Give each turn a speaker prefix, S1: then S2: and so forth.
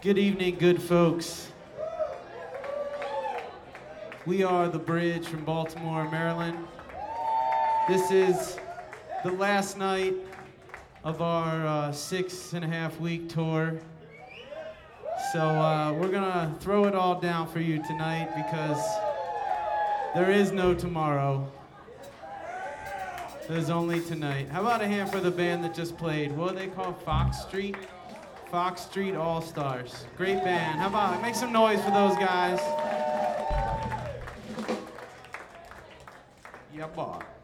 S1: Good evening, good folks. We are The Bridge from Baltimore, Maryland. This is the last night of our 6.5-week tour. So we're gonna throw it all down for you tonight because there is no tomorrow. There's only tonight. How about a hand for the band that just played? What are they called? Fox Street? Fox Street All-Stars. Great band. How about make some noise for those guys? Yeah, boy.